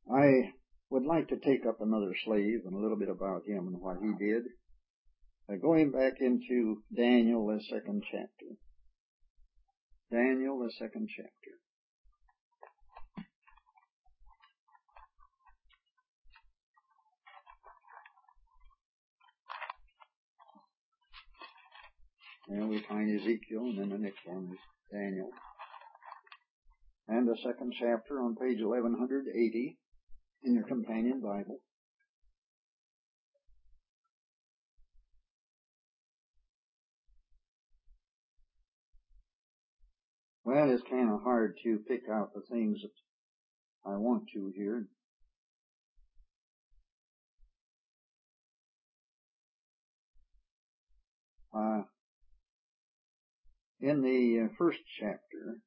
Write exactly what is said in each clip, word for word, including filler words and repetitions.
I would like to take up another slave and a little bit about him and what he did. Uh, going back into Daniel, the second chapter. Daniel, the second chapter. And we find Ezekiel, and then the next one is Daniel. And the second chapter on page eleven eighty in your companion Bible. Well, it's kind of hard to pick out the things that I want to here. Uh, in the first chapter,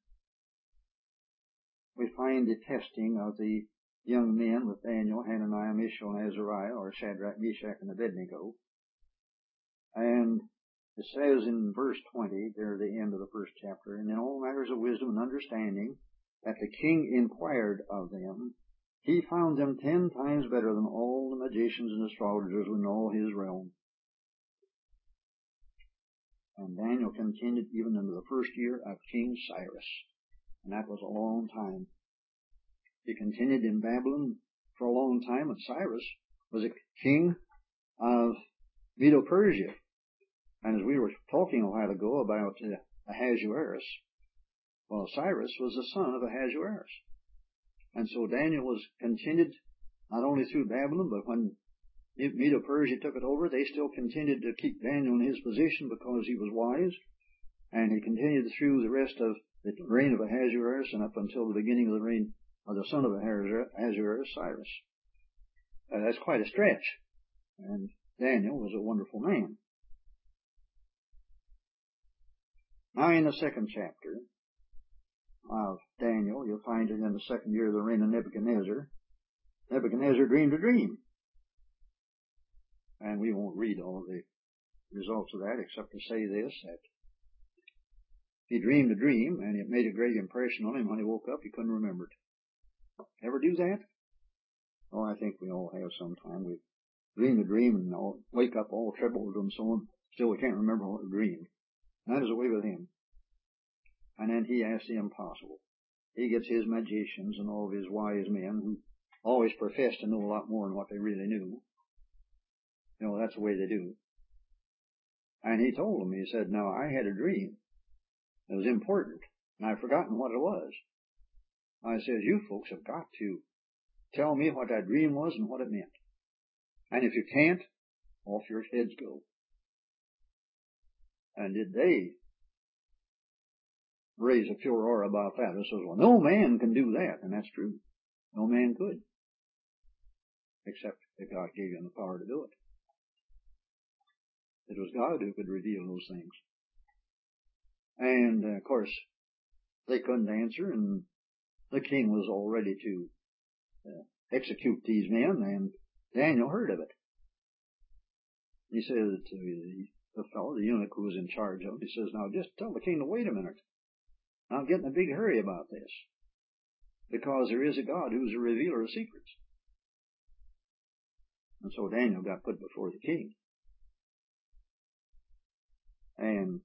we find the testing of the young men with Daniel, Hananiah, Mishael, and Azariah, or Shadrach, Meshach, and Abednego. And it says in verse twenty, there at the end of the first chapter, and in all matters of wisdom and understanding, that the king inquired of them, he found them ten times better than all the magicians and astrologers in all his realm. And Daniel continued even into the first year of King Cyrus. And that was a long time. He continued in Babylon for a long time, and Cyrus was a king of Medo-Persia. And as we were talking a while ago about uh, Ahasuerus, well, Cyrus was the son of Ahasuerus. And so Daniel was continued not only through Babylon, but when Medo-Persia took it over, they still continued to keep Daniel in his position because he was wise. And he continued through the rest of the reign of Ahasuerus and up until the beginning of the reign of the son of Ahasuerus, Cyrus. Uh, that's quite a stretch. And Daniel was a wonderful man. Now in the second chapter of Daniel, you'll find it in the second year of the reign of Nebuchadnezzar. Nebuchadnezzar dreamed a dream. And we won't read all of the results of that except to say this, that he dreamed a dream, and it made a great impression on him. When he woke up, he couldn't remember it. Ever do that? Oh, I think we all have sometime. We dream a dream and all, wake up all troubled and so on. Still, we can't remember what we dreamed. And that is the way with him. And then he asks the impossible. He gets his magicians and all of his wise men who always profess to know a lot more than what they really knew. You know, that's the way they do. And he told them, he said, now, I had a dream. It was important, and I've forgotten what it was. I said, you folks have got to tell me what that dream was and what it meant. And if you can't, off your heads go. And did they raise a furor about that? It says, well, no man can do that, and that's true. No man could, except that God gave him the power to do it. It was God who could reveal those things. And, uh, of course, they couldn't answer, and the king was all ready to uh, execute these men, and Daniel heard of it. He said to the, the fellow, the eunuch who was in charge of him, he says, now just tell the king to wait a minute. I'm getting a big hurry about this, because there is a God who's a revealer of secrets. And so Daniel got put before the king. And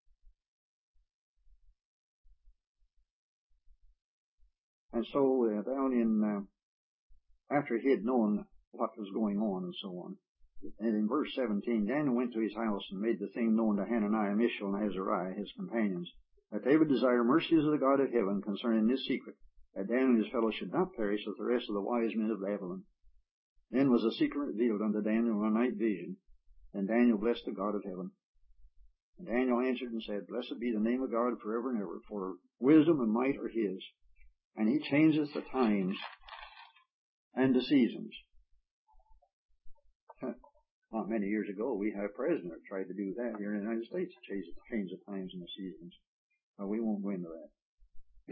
And so uh, down in, uh, after he had known what was going on and so on, and in verse seventeen, Daniel went to his house and made the thing known to Hananiah, Mishael, and Azariah, his companions, that they would desire mercies of the God of heaven concerning this secret, that Daniel and his fellows should not perish with the rest of the wise men of Babylon. Then was the secret revealed unto Daniel in a night vision, and Daniel blessed the God of heaven. And Daniel answered and said, blessed be the name of God forever and ever, for wisdom and might are his. And he changes the times and the seasons. Not many years ago, we had a president that tried to do that here in the United States, change, change the times and the seasons. But we won't go into that.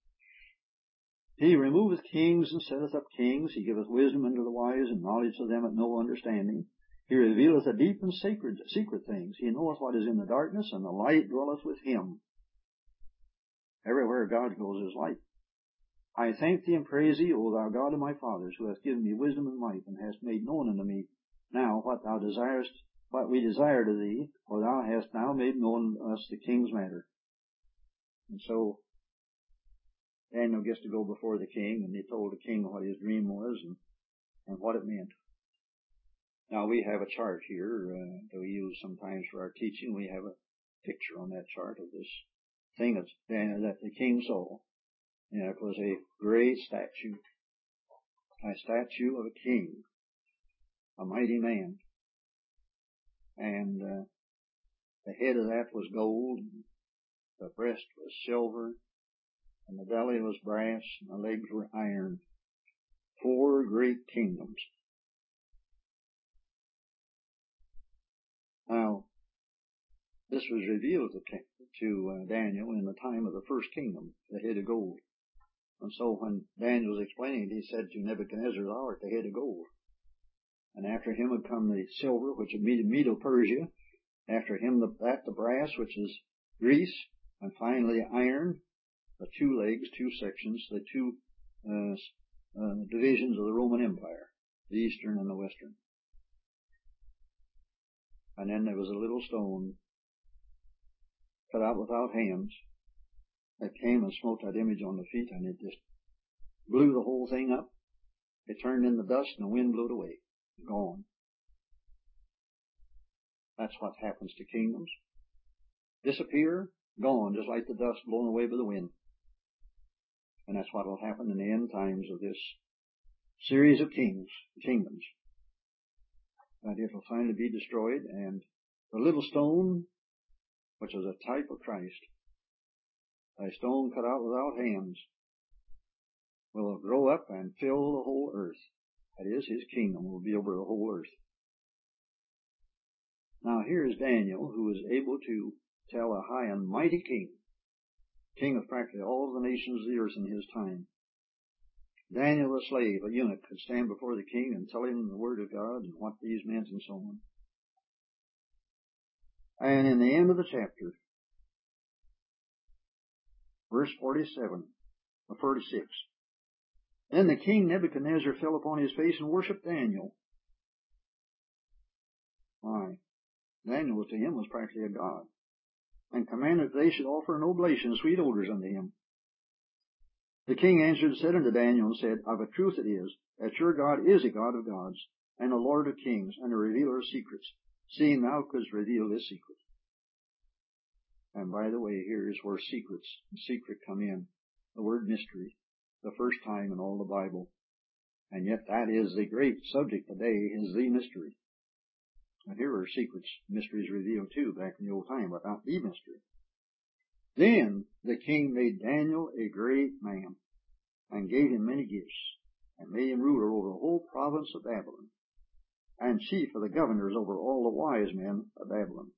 He removeth kings and setteth up kings. He giveth wisdom unto the wise and knowledge to them that know understanding. He revealeth the deep and sacred, secret things. He knoweth what is in the darkness, and the light dwelleth with him. Everywhere God goes is light. I thank thee and praise thee, O thou God of my fathers, who hast given me wisdom and might, and hast made known unto me now what thou desirest, what we desire to thee, for thou hast now made known to us the king's matter. And so Daniel gets to go before the king, and he told the king what his dream was and, and what it meant. Now we have a chart here uh, that we use sometimes for our teaching. We have a picture on that chart of this thing that, that the king saw. And it was a great statue, a statue of a king, a mighty man. And uh, the head of that was gold, the breast was silver, and the belly was brass, and the legs were iron. Four great kingdoms. Now, this was revealed to, to uh, Daniel in the time of the first kingdom, the head of gold. And so when Daniel was explaining it, he said to Nebuchadnezzar, thou art the head of gold. And after him had come the silver, which is Medo-Persia. After him the, that the brass, which is Greece. And finally iron, the two legs, two sections, the two uh, uh, divisions of the Roman Empire, the eastern and the western. And then there was a little stone cut out without hands that came and smote that image on the feet, and it just blew the whole thing up. It turned into dust, and the wind blew it away. Gone. That's what happens to kingdoms. Disappear, gone, just like the dust blown away by the wind. And that's what will happen in the end times of this series of kings, kingdoms. That it will finally be destroyed, and the little stone, which is a type of Christ, a stone cut out without hands, will grow up and fill the whole earth. That is, his kingdom will be over the whole earth. Now here is Daniel, who is able to tell a high and mighty king, king of practically all the nations of the earth in his time. Daniel, a slave, a eunuch, could stand before the king and tell him the word of God and what these meant and so on. And in the end of the chapter, verse forty-seven, or forty-six, then the king Nebuchadnezzar fell upon his face and worshipped Daniel. Why? Daniel to him was practically a god, and commanded that they should offer an oblation of sweet odors unto him. The king answered and said unto Daniel and said, of a truth it is, that your God is a God of gods, and a Lord of kings, and a revealer of secrets, seeing thou couldst reveal this secret. And by the way, here is where secrets and secret come in. The word mystery, the first time in all the Bible. And yet that is the great subject today, is the mystery. And here are secrets, mysteries revealed too, back in the old time, but not the mystery. Then the king made Daniel a great man, and gave him many gifts, and made him ruler over the whole province of Babylon, and chief of the governors over all the wise men of Babylon.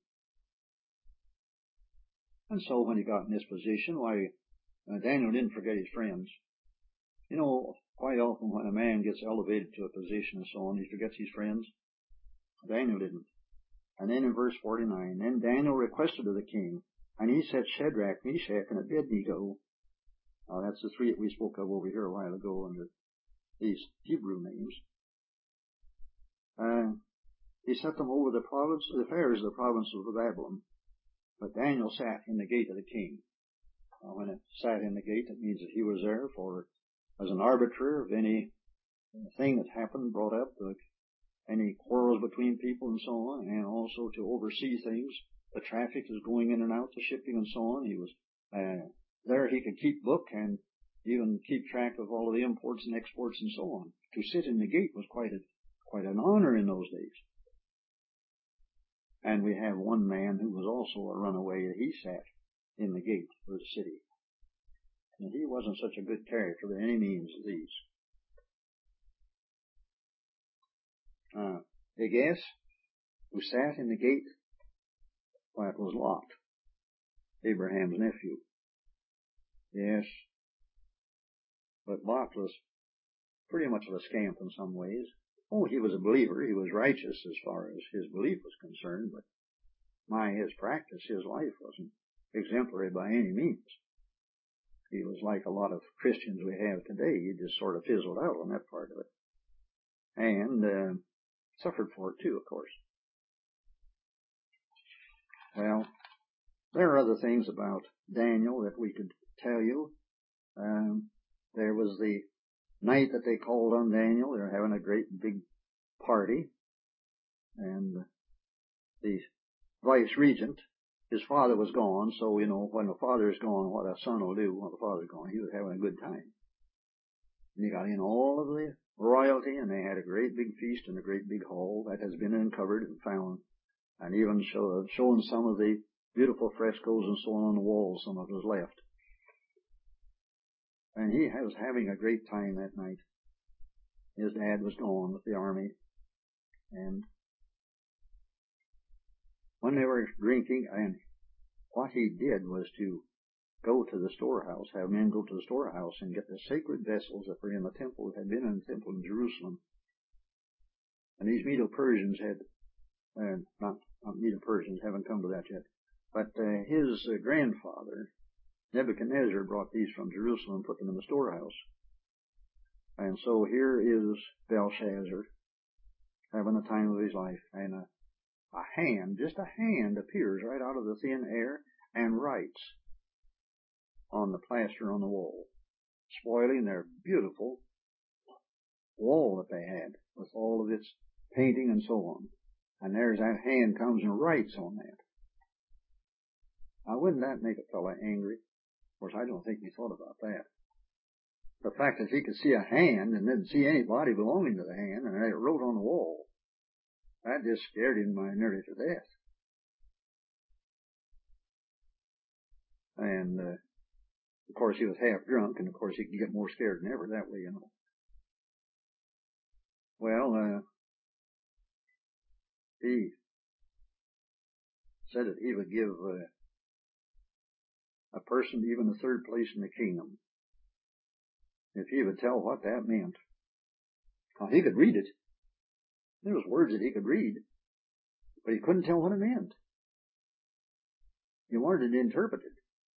And so when he got in this position, why, uh, Daniel didn't forget his friends. You know, quite often when a man gets elevated to a position and so on, he forgets his friends. Daniel didn't. And then in verse forty-nine, then Daniel requested of the king, and he set Shadrach, Meshach, and Abednego. Now that's the three that we spoke of over here a while ago under these Hebrew names. Uh, he set them over the province, the affairs of the province of Babylon. But Daniel sat in the gate of the king. Now, when it sat in the gate, it means that he was there for, as an arbiter of any thing that happened, brought up, the, any quarrels between people and so on, and also to oversee things. The traffic is going in and out, the shipping and so on. He was uh, there. He could keep book and even keep track of all of the imports and exports and so on. To sit in the gate was quite a quite an honor in those days. And we have one man who was also a runaway. He sat in the gate of the city, and he wasn't such a good character by any means as these. Uh, Agaz, who sat in the gate, why, it was Lot, Abraham's nephew. Yes, but Lot was pretty much of a scamp in some ways. Oh, he was a believer. He was righteous as far as his belief was concerned, but my, his practice, his life wasn't exemplary by any means. He was like a lot of Christians we have today. He just sort of fizzled out on that part of it. And uh, suffered for it too, of course. Well, there are other things about Daniel that we could tell you. Um, there was the night that they called on Daniel. They were having a great big party. And the vice regent, his father was gone, so, you know, when the father is gone, what a son will do when the father's gone. He was having a good time. And he got in all of the royalty, and they had a great big feast in a great big hall that has been uncovered and found, and even show, shown some of the beautiful frescoes and so on on the walls. Some of it was left. And he was having a great time that night. His dad was gone with the army, and when they were drinking, and what he did was to go to the storehouse, have men go to the storehouse and get the sacred vessels that were in the temple, that had been in the temple in Jerusalem. And these Medo-Persians had, uh, not, not Medo-Persians, haven't come to that yet, but uh, his uh, grandfather, Nebuchadnezzar, brought these from Jerusalem and put them in the storehouse. And so here is Belshazzar having the time of his life, and a, a hand, just a hand, appears right out of the thin air and writes on the plaster on the wall, spoiling their beautiful wall that they had with all of its painting and so on. And there's that hand comes and writes on that. Now, wouldn't that make a fellow angry? Of course, I don't think he thought about that. The fact that he could see a hand and didn't see anybody belonging to the hand, and it wrote on the wall, that just scared him nearly to death. And, uh, of course, he was half drunk, and of course he could get more scared than ever that way, you know. Well, uh, he said that he would give uh, a person even the third place in the kingdom if he would tell what that meant. Now, he could read it. There was words that he could read, but he couldn't tell what it meant. He wanted it interpreted.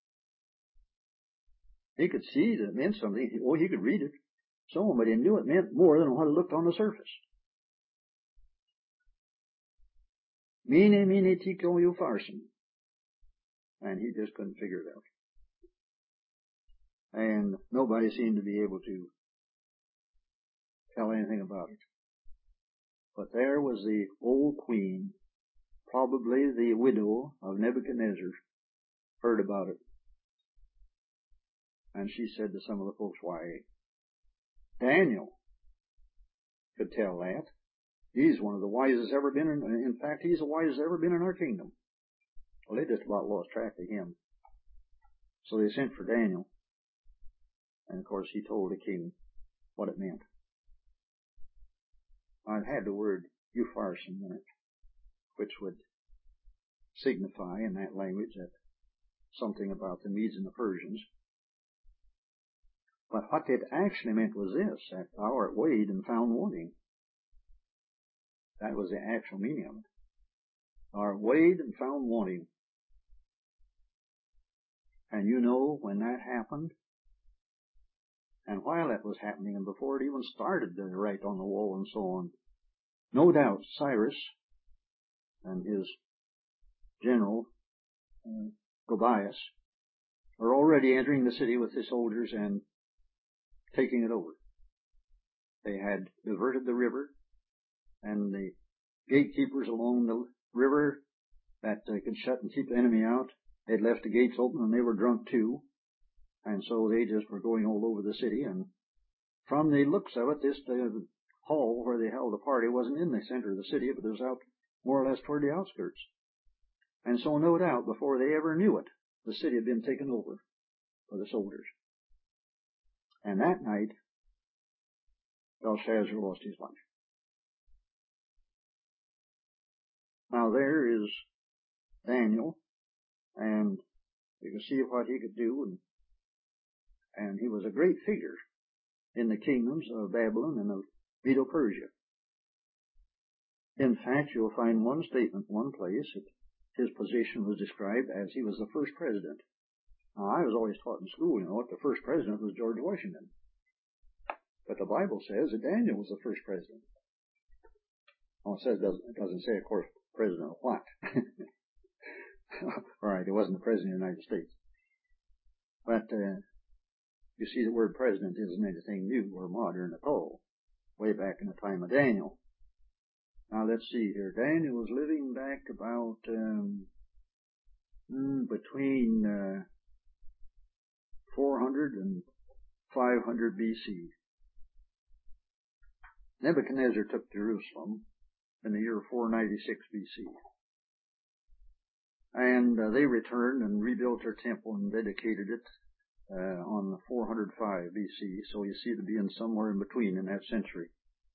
He could see that it meant something. Oh, he could read it. So, but he knew it meant more than what it looked on the surface. Mene, mene, tekel, upharsin. And he just couldn't figure it out. And nobody seemed to be able to tell anything about it. But there was the old queen, probably the widow of Nebuchadnezzar, heard about it. And she said to some of the folks, why, Daniel could tell that. He's one of the wisest ever been in, in fact, he's the wisest ever been in our kingdom. Well, they just about lost track of him. So they sent for Daniel. And of course he told the king what it meant. I've had the word upharsin in it, which would signify in that language that something about the Medes and the Persians. But what it actually meant was this, that thou art weighed and found wanting. That was the actual meaning of it. Thou art weighed and found wanting. And you know, when that happened, and while that was happening, and before it even started to write on the wall and so on, no doubt Cyrus and his general, uh, Gobias, were already entering the city with the soldiers and taking it over. They had diverted the river, and the gatekeepers along the river that uh, could shut and keep the enemy out, they'd left the gates open, and they were drunk too. And so they just were going all over the city. And from the looks of it, this uh, hall where they held the party wasn't in the center of the city, but it was out more or less toward the outskirts. And so no doubt, before they ever knew it, the city had been taken over by the soldiers. And that night, Belshazzar lost his life. Now there is Daniel, and you can see what he could do, and, and he was a great figure in the kingdoms of Babylon and of Medo-Persia. In fact, you'll find one statement, one place, that his position was described as he was the first president Now, I was always taught in school, you know, that the first president was George Washington. But the Bible says that Daniel was the first president. Well, it says, it doesn't say, of course, president of what? All right, he wasn't the president of the United States. But, uh, you see, the word president isn't anything new or modern at all. Way back in the time of Daniel. Now, let's see here. Daniel was living back about, um, mm, between, uh, four hundred and five hundred B C. Nebuchadnezzar took Jerusalem in the year four ninety-six B C. And uh, they returned and rebuilt their temple and dedicated it uh, on four hundred five B C. So you see it being somewhere in between in that century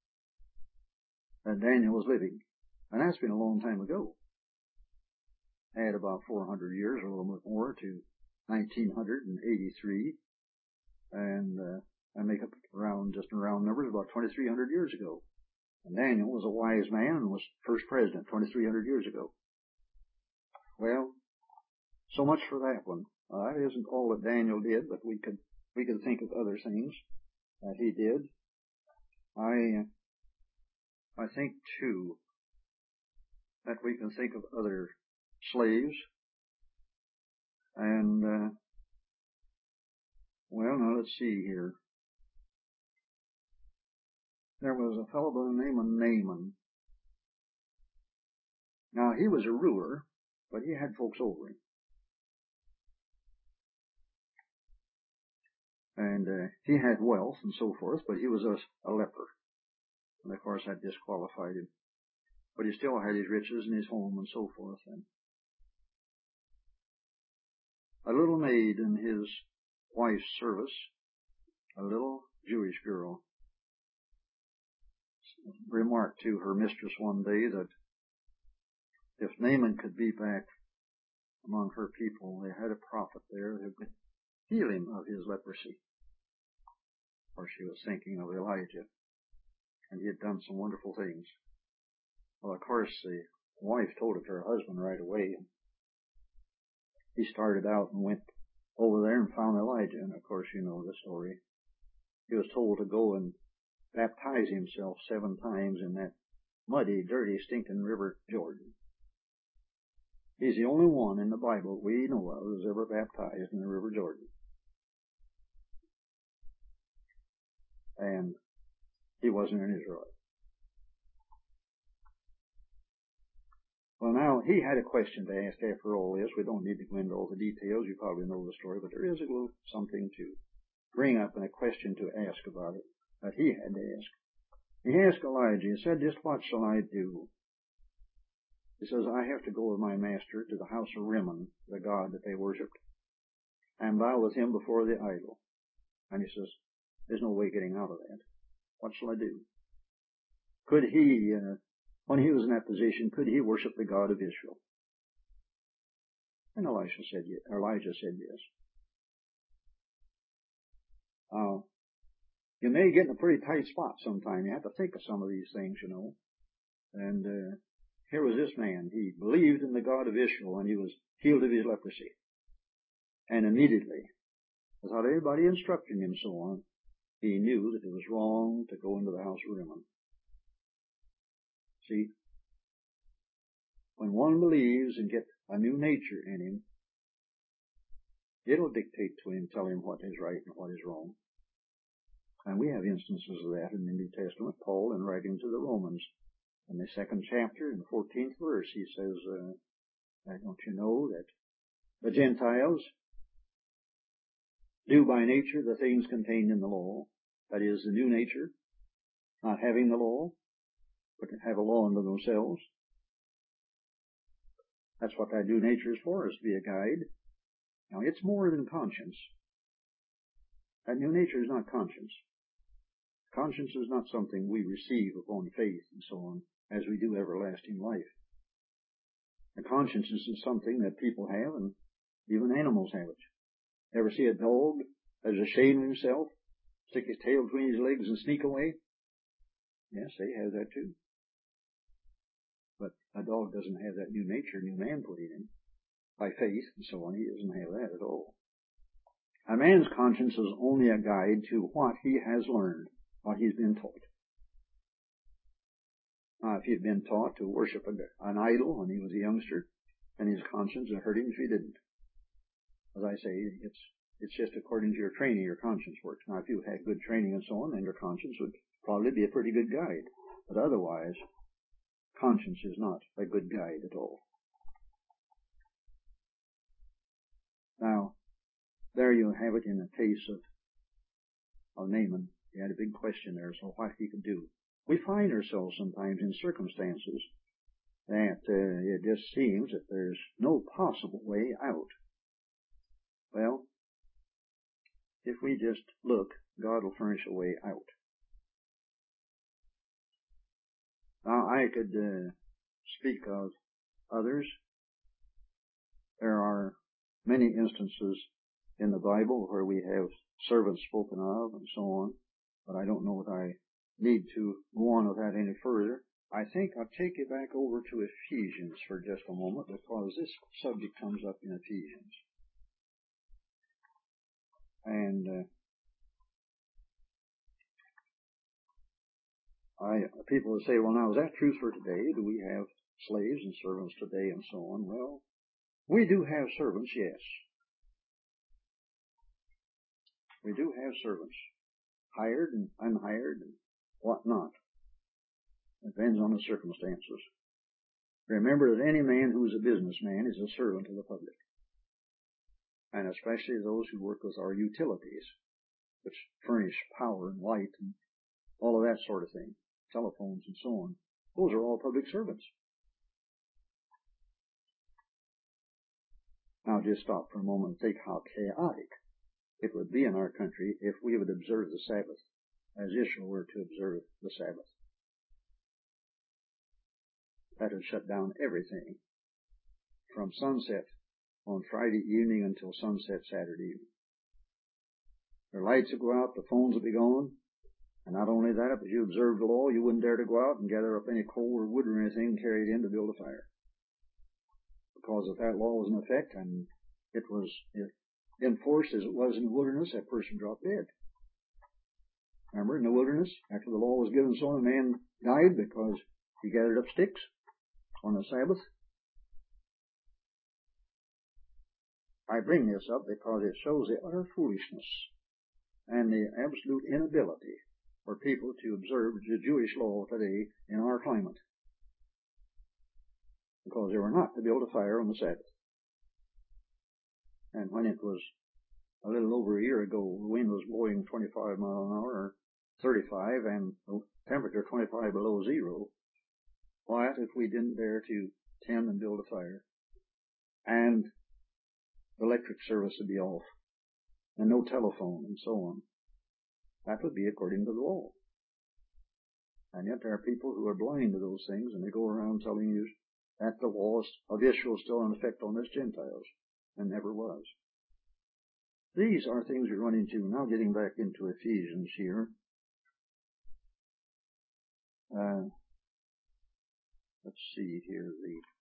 that Daniel was living. And that's been a long time ago. Add about four hundred years or a little bit more to nineteen eighty-three. And uh, I make up around, just around numbers, about twenty-three hundred years ago. And Daniel was a wise man and was first president twenty-three hundred years ago. Well, so much for that one. Uh, that isn't all that Daniel did, but we could we could think of other things that he did. I I think too that we can think of other slaves. And uh, well, now let's see here. There was a fellow by the name of Naaman. Now, he was a ruler, but he had folks over him. And uh, he had wealth and so forth, but he was a, a leper. And of course that disqualified him. But he still had his riches and his home and so forth. And a little maid in his wife's service, a little Jewish girl, remarked to her mistress one day that if Naaman could be back among her people, they had a prophet there who could heal him of his leprosy. Or she was thinking of Elijah, and he had done some wonderful things. Well, of course, the wife told it to her husband right away, and he started out and went over there and found Elijah, and of course you know the story. He was told to go and baptize himself seven times in that muddy, dirty, stinking river Jordan. He's the only one in the Bible we know of who's ever baptized in the river Jordan. And he wasn't an Israelite. Well, now, he had a question to ask after all this. We don't need to go into all the details. You probably know the story, but there is a little something to bring up and a question to ask about it that he had to ask. He asked Elijah, he said, just what shall I do? He says, I have to go with my master to the house of Rimmon, the god that they worshipped, and bow with him before the idol. And he says, there's no way getting out of that. What shall I do? Could he, uh, when he was in that position, could he worship the God of Israel? And Elisha said, yes. Elijah said yes. Uh, you may get in a pretty tight spot sometime. You have to think of some of these things, you know. And uh, here was this man. He believed in the God of Israel, and he was healed of his leprosy. And immediately, without anybody instructing him so on, he knew that it was wrong to go into the house of Rimmon. See, when one believes and gets a new nature in him, it'll dictate to him, tell him what is right and what is wrong. And we have instances of that in the New Testament. Paul, in writing to the Romans, in the second chapter, in the fourteenth verse, he says, uh, don't you know that the Gentiles do by nature the things contained in the law, that is, the new nature, not having the law, but to have a law unto themselves. That's what that new nature is for, is to be a guide. Now, it's more than conscience. That new nature is not conscience. Conscience is not something we receive upon faith and so on, as we do everlasting life. The conscience is something that people have, and even animals have it. Ever see a dog that is ashamed of himself, stick his tail between his legs and sneak away? Yes, they have that too. But a dog doesn't have that new nature, new man put in him by faith and so on. He doesn't have that at all. A man's conscience is only a guide to what he has learned, what he's been taught. Now, if he'd been taught to worship an idol when he was a youngster, then his conscience would hurt him if he didn't. As I say, it's it's just according to your training, your conscience works. Now, if you had good training and so on, then your conscience would probably be a pretty good guide. But otherwise, conscience is not a good guide at all. Now, there you have it in the case of, of Naaman. He had a big question there, so what he could do. We find ourselves sometimes in circumstances that uh, it just seems that there's no possible way out. Well, if we just look, God will furnish a way out. Now, I could uh, speak of others. There are many instances in the Bible where we have servants spoken of and so on, but I don't know that I need to go on with that any further. I think I'll take you back over to Ephesians for just a moment, because this subject comes up in Ephesians. And uh, I, people will say, well, now, is that true for today? Do we have slaves and servants today and so on? Well, we do have servants, yes. We do have servants, hired and unhired and whatnot. It depends on the circumstances. Remember that any man who is a businessman is a servant of the public, and especially those who work with our utilities, which furnish power and light and all of that sort of thing, telephones and so on. Those are all public servants. Now just stop for a moment and think how chaotic it would be in our country if we would observe the Sabbath as Israel were to observe the Sabbath. That would shut down everything from sunset on Friday evening until sunset Saturday evening. Their lights would go out, the phones would be gone, and not only that, if you observed the law, you wouldn't dare to go out and gather up any coal or wood or anything and carry it in to build a fire. Because if that law was in effect and it was enforced as it was in the wilderness, that person dropped dead. Remember, in the wilderness, after the law was given, so a man died because he gathered up sticks on the Sabbath. I bring this up because it shows the utter foolishness and the absolute inability for people to observe the Jewish law today in our climate, because they were not to build a fire on the Sabbath. And when it was a little over a year ago, the wind was blowing twenty-five miles an hour, or thirty-five, and the temperature twenty-five below zero, what if we didn't dare to tend and build a fire? And the electric service would be off, and no telephone, and so on. That would be according to the law. And yet there are people who are blind to those things, and they go around telling you that the law of Israel is still in effect on us Gentiles, and never was. These are things we run into. Now getting back into Ephesians here. Uh, let's see here.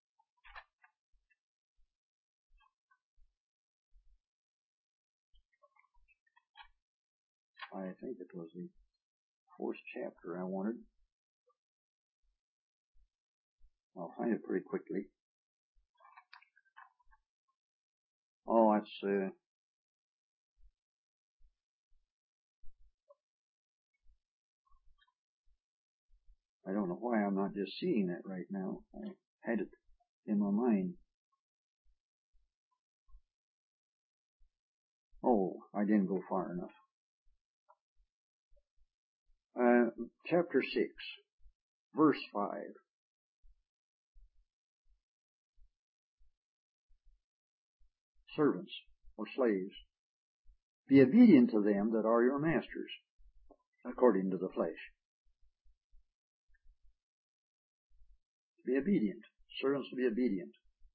The I think it was the fourth chapter I wanted. I'll find it pretty quickly. Oh, it's uh, I don't know why I'm not just seeing that right now. I had it in my mind. Oh, I didn't go far enough. Uh, chapter six, verse five. Servants or slaves, be obedient to them that are your masters, according to the flesh. Be obedient. Servants to be obedient.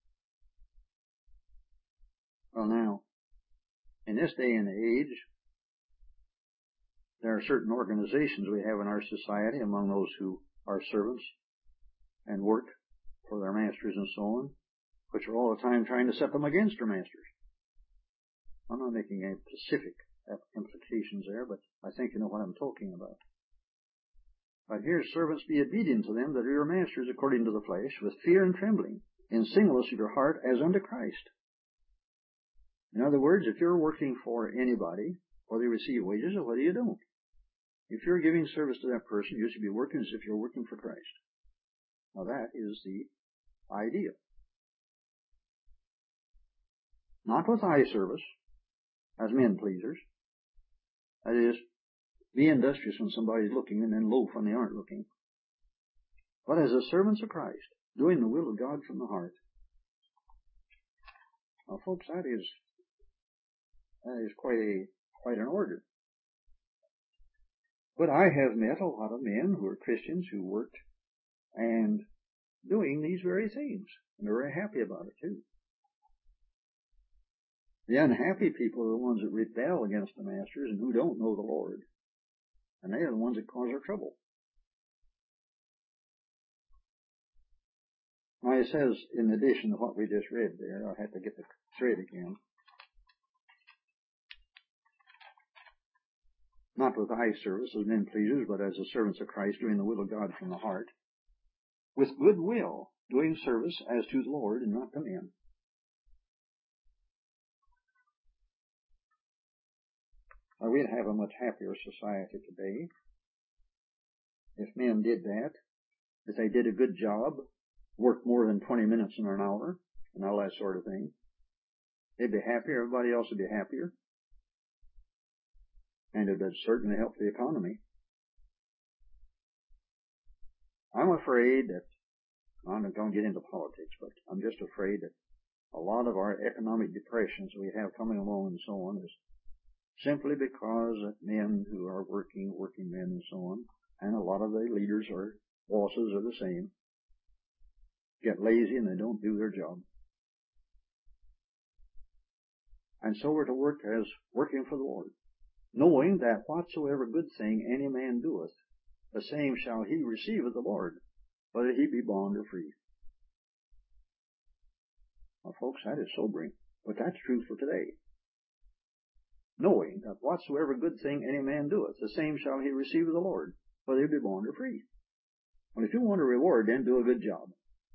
Well, now, in this day and age, there are certain organizations we have in our society among those who are servants and work for their masters and so on, which are all the time trying to set them against their masters. I'm not making any specific implications there, but I think you know what I'm talking about. But here, servants, be obedient to them that are your masters according to the flesh, with fear and trembling, in singleness of your heart, as unto Christ. In other words, if you're working for anybody, whether you receive wages or whether you don't, if you're giving service to that person, you should be working as if you're working for Christ. Now that is the ideal. Not with eye service, as men pleasers. That is, be industrious when somebody's looking and then loaf when they aren't looking. But as the servants of Christ, doing the will of God from the heart. Now folks, that is, that is quite a, quite an order. But I have met a lot of men who are Christians who worked and doing these very things. And they're very happy about it too. The unhappy people are the ones that rebel against the masters and who don't know the Lord. And they are the ones that cause our trouble. Now it says, in addition to what we just read there, I have to get the thread again. Not with eye service as men pleasers, but as the servants of Christ, doing the will of God from the heart, with good will, doing service as to the Lord and not to men. Now, we'd have a much happier society today if men did that, if they did a good job, worked more than twenty minutes in an hour, and all that sort of thing. They'd be happier, everybody else would be happier. And it would certainly help the economy. I'm afraid that, I'm not going to get into politics, but I'm just afraid that a lot of our economic depressions we have coming along and so on is simply because of men who are working, working men and so on, and a lot of the leaders or bosses are the same, get lazy and they don't do their job. And so we're to work as working for the Lord, knowing that whatsoever good thing any man doeth, the same shall he receive of the Lord, whether he be bond or free. Well, folks, that is sobering, but that's true for today. Knowing that whatsoever good thing any man doeth, the same shall he receive of the Lord, whether he be bond or free. Well, if you want a reward, then do a good job.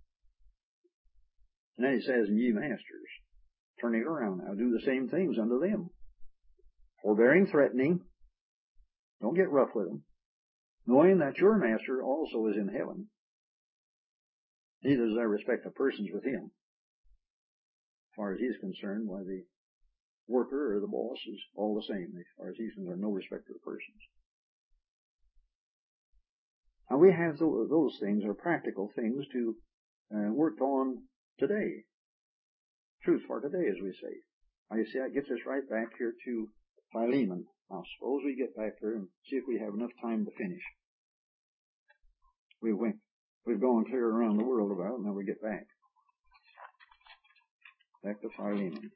And then he says, and ye masters, turn it around now, do the same things unto them. Forbearing, threatening, don't get rough with them, knowing that your master also is in heaven. Neither does there respect of persons with him. As far as he's concerned, why the worker or the boss is all the same. As far as he's concerned, no respect of persons. Now we have those things, are practical things to uh, work on today. Truth for today, as we say. Now you see, that gets us right back here to Philemon. Now suppose we get back there and see if we have enough time to finish. We went, we've gone clear around the world about it, and then we get back. Back to Philemon.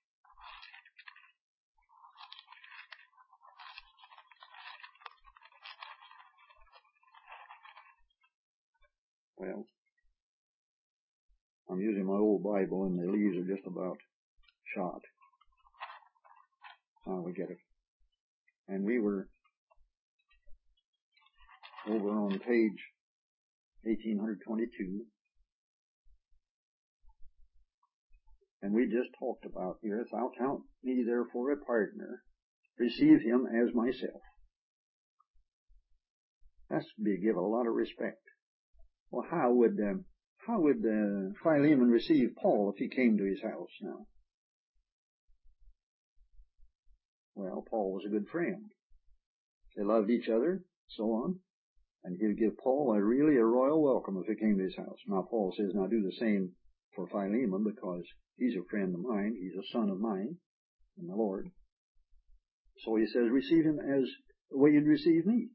Well, I'm using my old Bible, and the leaves are just about shot. Now we get it. And we were over on page eighteen twenty-two. And we just talked about here, if thou count me therefore a partner, receive him as myself. That's to be give a lot of respect. Well, how would um, how would uh, Philemon receive Paul if he came to his house now? Well, Paul was a good friend. They loved each other, so on. And he would give Paul a really a royal welcome if he came to his house. Now Paul says, now do the same for Philemon, because he's a friend of mine. He's a son of mine in the Lord. So he says, receive him as the way you'd receive me.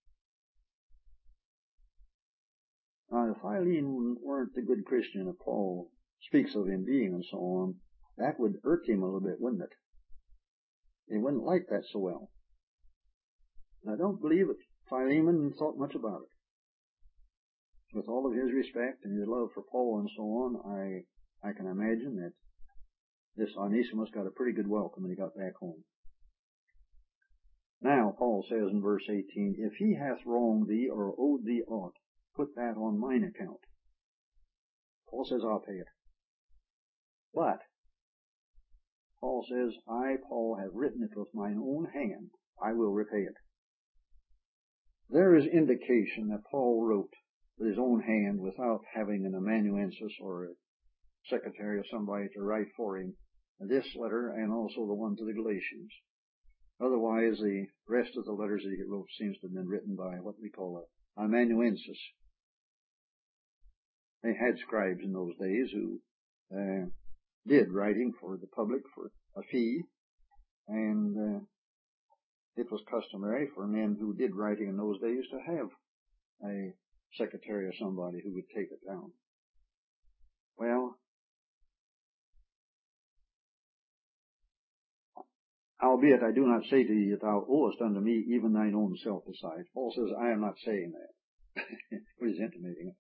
Now, if Philemon weren't the good Christian that Paul speaks of him being and so on, that would irk him a little bit, wouldn't it? He wouldn't like that so well. And I don't believe it. Philemon thought much about it. With all of his respect and his love for Paul and so on, I I can imagine that this Onesimus got a pretty good welcome when he got back home. Now, Paul says in verse eighteen, if he hath wronged thee or owed thee aught, put that on mine account. Paul says, I'll pay it. But, Paul says, I, Paul, have written it with mine own hand. I will repay it. There is indication that Paul wrote with his own hand without having an amanuensis or a secretary or somebody to write for him this letter and also the one to the Galatians. Otherwise, the rest of the letters that he wrote seems to have been written by what we call a amanuensis. They had scribes in those days who uh, did writing for the public for a fee, and uh, it was customary for men who did writing in those days to have a secretary or somebody who would take it down. Well, albeit I do not say to thee that thou owest unto me even thine own self besides. Paul says, I am not saying that. But he's intimating it.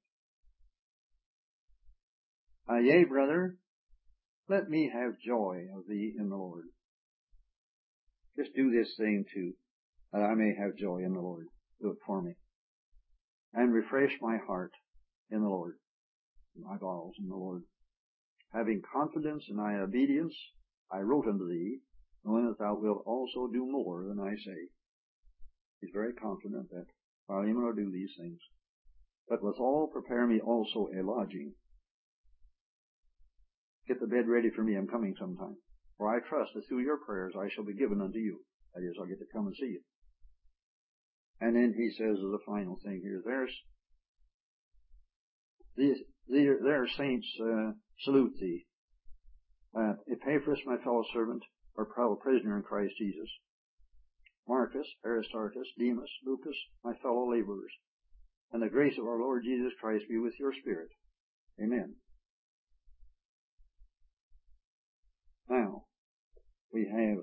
Uh, yea, brother, let me have joy of thee in the Lord. Just do this thing too, that I may have joy in the Lord. Do it for me. And refresh my heart in the Lord, my bowels in the Lord. Having confidence in thy obedience, I wrote unto thee, knowing that thou wilt also do more than I say. He's very confident that Philemon will do these things. But withal prepare me also a lodging. Get the bed ready for me, I'm coming sometime. For I trust that through your prayers I shall be given unto you. That is, I'll get to come and see you. And then he says as a final thing here, there's, these, their, their saints uh, salute thee. Uh, Epaphras, my fellow servant, or fellow prisoner in Christ Jesus. Marcus, Aristarchus, Demas, Lucas, my fellow laborers. And the grace of our Lord Jesus Christ be with your spirit. Amen. Now, we have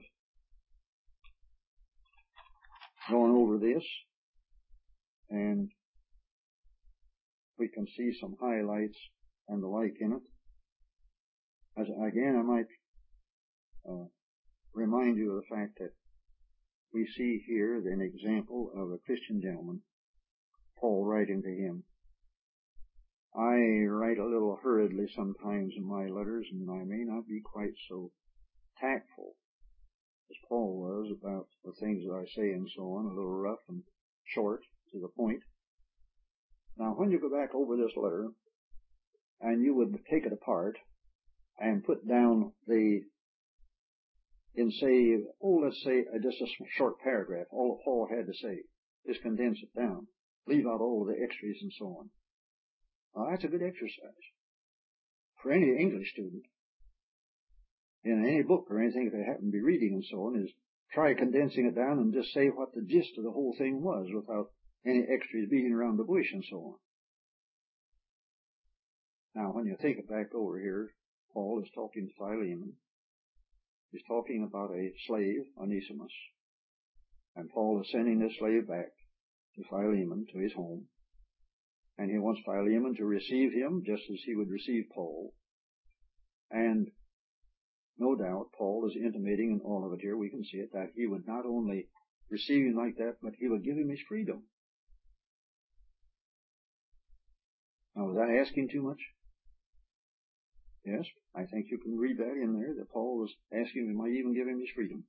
gone over this, and we can see some highlights and the like in it. As again, I might uh, remind you of the fact that we see here an example of a Christian gentleman, Paul writing to him. I write a little hurriedly sometimes in my letters, and I may not be quite so tactful as Paul was about the things that I say and so on, a little rough and short to the point. Now, when you go back over this letter, and you would take it apart and put down the, in say, oh, let's say uh, just a short paragraph, all that Paul had to say, just condense it down, leave out all of the extras and so on. Now, that's a good exercise for any English student. In any book or anything that they happen to be reading and so on, is try condensing it down and just say what the gist of the whole thing was without any extras beating around the bush and so on. Now, when you take it back over here, Paul is talking to Philemon. He's talking about a slave, Onesimus. And Paul is sending this slave back to Philemon, to his home. And he wants Philemon to receive him just as he would receive Paul. And no doubt, Paul is intimating in all of it here, we can see it, that he would not only receive him like that, but he would give him his freedom. Now, was that asking too much? Yes, I think you can read that in there, that Paul was asking him, might even give him his freedom.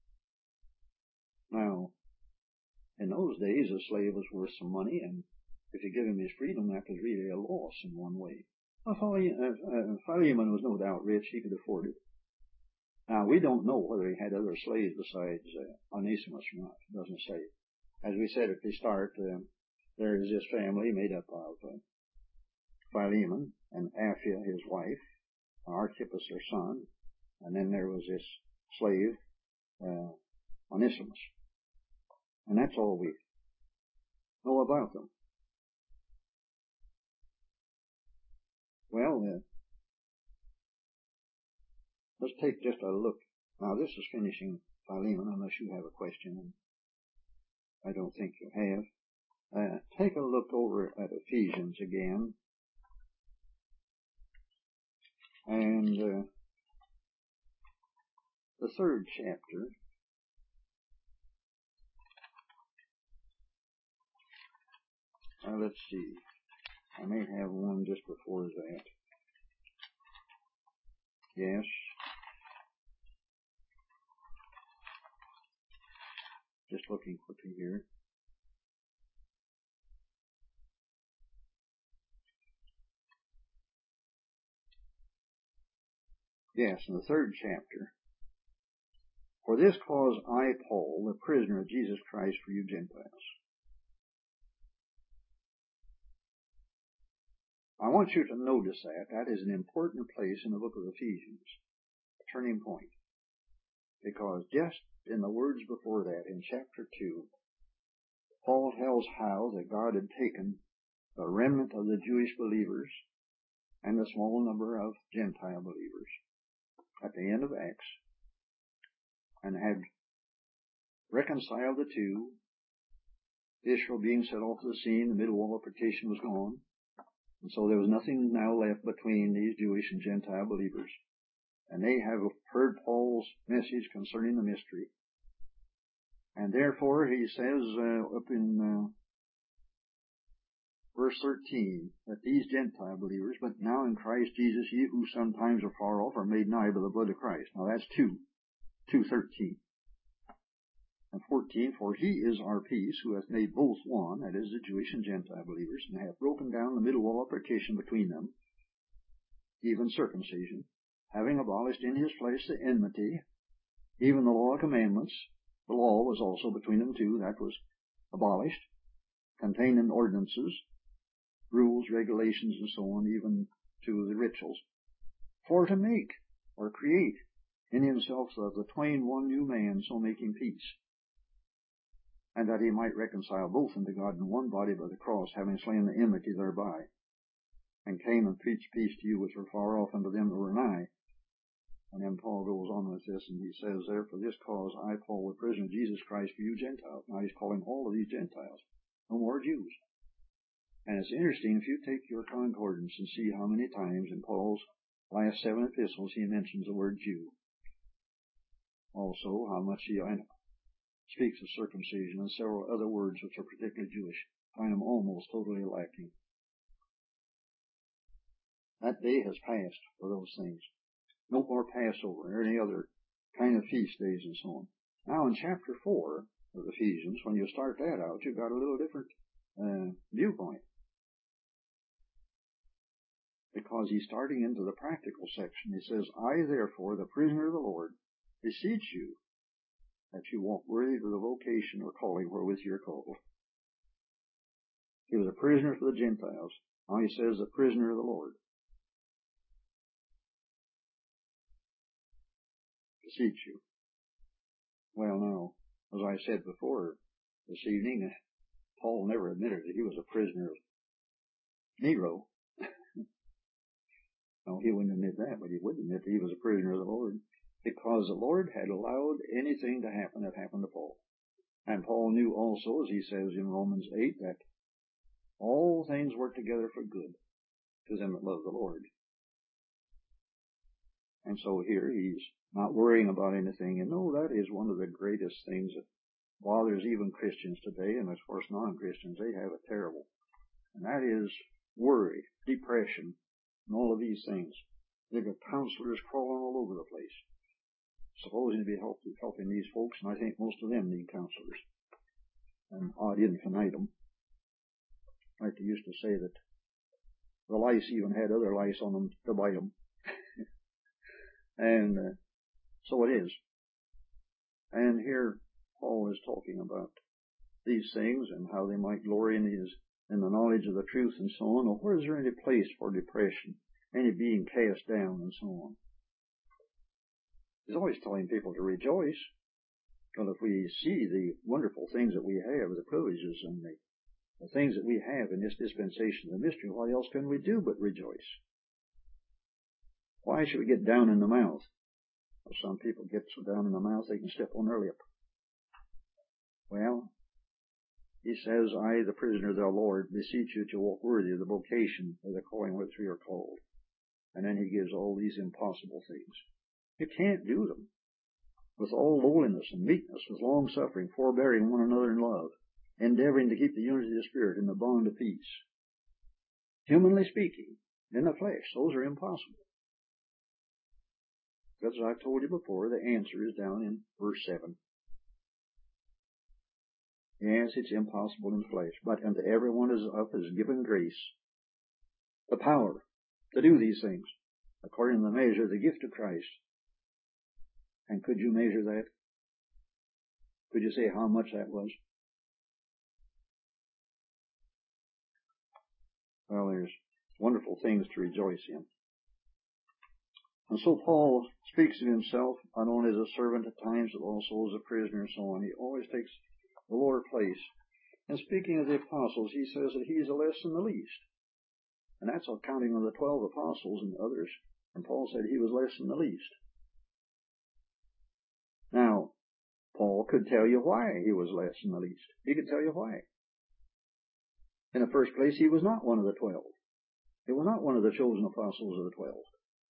Now, in those days, a slave was worth some money, and if you give him his freedom, that was really a loss in one way. Well, Philemon was no doubt rich, he could afford it. Now, we don't know whether he had other slaves besides uh, Onesimus or not. It doesn't say. As we said at the start, uh, there is this family made up of uh, Philemon and Apphia, his wife, Archippus, their son, and then there was this slave, uh, Onesimus. And that's all we know about them. Well, uh, let's take just a look. Now, this is finishing Philemon, unless you have a question, and I don't think you have. Uh, take a look over at Ephesians again. And uh, the third chapter. Now let's see. I may have one just before that. Yes. Just looking quickly here. Yes, in the third chapter. For this cause I, Paul, the prisoner of Jesus Christ for you Gentiles. I want you to notice that. That is an important place in the book of Ephesians. A turning point. Because just in the words before that, in chapter two, Paul tells how that God had taken the remnant of the Jewish believers and the small number of Gentile believers at the end of Acts, and had reconciled the two, Israel being set off the scene, the middle wall of partition was gone, and so there was nothing now left between these Jewish and Gentile believers. And they have heard Paul's message concerning the mystery. And therefore, he says uh, up in uh, verse thirteen, that these Gentile believers, but now in Christ Jesus, ye who sometimes are far off, are made nigh by the blood of Christ. Now that's two, two thirteen. And fourteen, for he is our peace, who hath made both one, that is, the Jewish and Gentile believers, and hath broken down the middle wall of partition between them, even circumcision, having abolished in his flesh the enmity, even the law of commandments. The law was also between them two, that was abolished, contained in ordinances, rules, regulations, and so on, even to the rituals, for to make or create in himself of the twain one new man, so making peace, and that he might reconcile both unto God in one body by the cross, having slain the enmity thereby, and came and preached peace to you which were far off, unto them that were nigh. And then Paul goes on with this, and he says, there, for this cause I, Paul, the prisoner of Jesus Christ for you Gentiles. Now he's calling all of these Gentiles, no more Jews. And it's interesting, if you take your concordance and see how many times in Paul's last seven epistles he mentions the word Jew. Also, how much he speaks of circumcision and several other words which are particularly Jewish. Find them almost totally lacking. That day has passed for those things. No more Passover or any other kind of feast days and so on. Now in chapter four of Ephesians, when you start that out, you've got a little different uh, viewpoint. Because he's starting into the practical section. He says, I therefore, the prisoner of the Lord, beseech you that you walk worthy of the vocation or calling wherewith you're called. He was a prisoner for the Gentiles. Now he says, the prisoner of the Lord. Beseech you. Well, now, as I said before this evening, Paul never admitted that he was a prisoner of Nero. No, he wouldn't admit that, but he would admit that he was a prisoner of the Lord, because the Lord had allowed anything to happen that happened to Paul. And Paul knew also, as he says in Romans eight, that all things work together for good to them that love the Lord. And so here he's not worrying about anything. And no, that is one of the greatest things that bothers even Christians today, and as far as non-Christians, they have it terrible. And that is worry, depression, and all of these things. They've got counselors crawling all over the place, supposing to be help, helping these folks, and I think most of them need counselors. And ad infinitum. Like they used to say that the lice even had other lice on them to bite them. And uh, so it is. And here Paul is talking about these things and how they might glory in these, in the knowledge of the truth and so on. Or where is there any place for depression, any being cast down and so on? He's always telling people to rejoice. But if we see the wonderful things that we have, the privileges and the, the things that we have in this dispensation of the mystery, what else can we do but rejoice? Why should we get down in the mouth? Well, some people get so down in the mouth they can step on their lip. Well, he says, I, the prisoner of the Lord, beseech you to walk worthy of the vocation of the calling which we are called. And then he gives all these impossible things. You can't do them. with all lowliness and meekness, with long suffering, forbearing one another in love, endeavoring to keep the unity of the Spirit in the bond of peace. Humanly speaking, in the flesh, those are impossible. Because as I told you before, the answer is down in verse seven. Yes, it's impossible in the flesh, but unto every one is up is given grace, the power to do these things, according to the measure of the gift of Christ. And could you measure that? Could you say how much that was? Well, there's wonderful things to rejoice in. And so Paul speaks of himself not only as a servant at times, but also as a prisoner and so on. He always takes the lower place. And speaking of the apostles, he says that he is the less than the least. And that's all counting on the twelve apostles and others. And Paul said he was less than the least. Now, Paul could tell you why he was less than the least. He could tell you why. In the first place, he was not one of the twelve. He was not one of the chosen apostles of the twelve.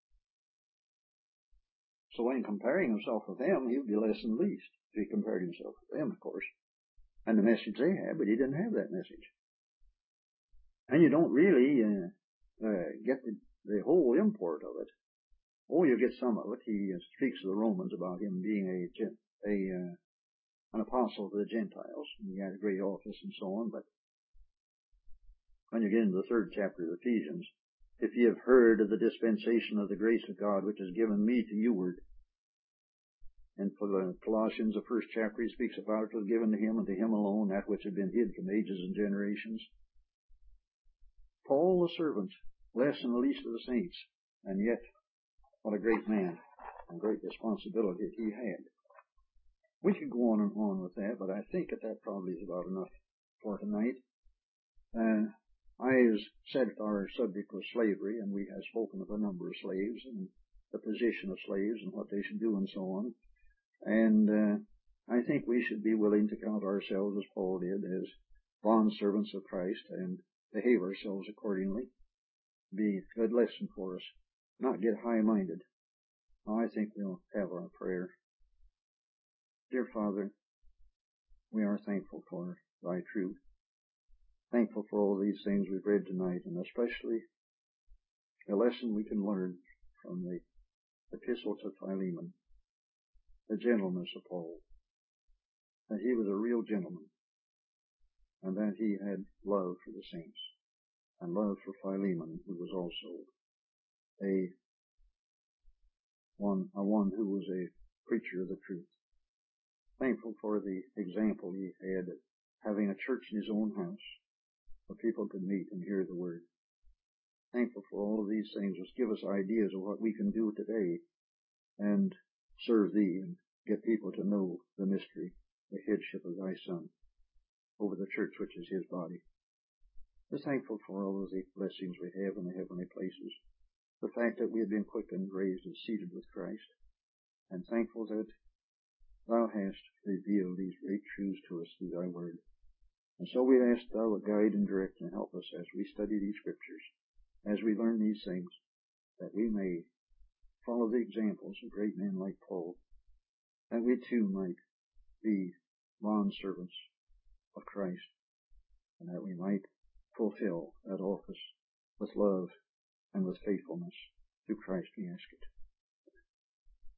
So when comparing himself with them, he would be less than the least if he compared himself with them, of course. And the message they had, but he didn't have that message. And you don't really uh, uh, get the, the whole import of it. Oh, you get some of it. He uh, speaks to the Romans about him being a, a uh, an apostle to the Gentiles. And he had a great office and so on. But when you get into the third chapter of Ephesians, if ye have heard of the dispensation of the grace of God, which is given me to youward. And for the Colossians, the first chapter, he speaks about it was given to him and to him alone, that which had been hid from ages and generations. Paul, the servant, less than the least of the saints, and yet what a great man and great responsibility that he had. We could go on and on with that, but I think that that probably is about enough for tonight. Uh, I said our subject was slavery, and we have spoken of a number of slaves and the position of slaves and what they should do and so on. And uh, I think we should be willing to count ourselves, as Paul did, as bond servants of Christ and behave ourselves accordingly. Be a good lesson for us. Not get high-minded. I think we'll have our prayer. Dear Father, we are thankful for thy truth. Thankful for all these things we've read tonight, and especially a lesson we can learn from the epistle to Philemon, the gentleness of Paul, that he was a real gentleman, and that he had love for the saints, and love for Philemon, who was also a one, a one who was a preacher of the truth. Thankful for the example he had of having a church in his own house, where people could meet and hear the word. Thankful for all of these things, which give us ideas of what we can do today and serve thee and get people to know the mystery, the headship of thy Son over the church which is his body. We're thankful for all of the blessings we have in the heavenly places, the fact that we have been quickened, raised, and seated with Christ, and thankful that thou hast revealed these great truths to us through thy word. And so we ask thou would guide and direct and help us as we study these scriptures, as we learn these things, that we may follow the examples of great men like Paul, that we too might be bond servants of Christ, and that we might fulfill that office with love and with faithfulness. Through Christ we ask it.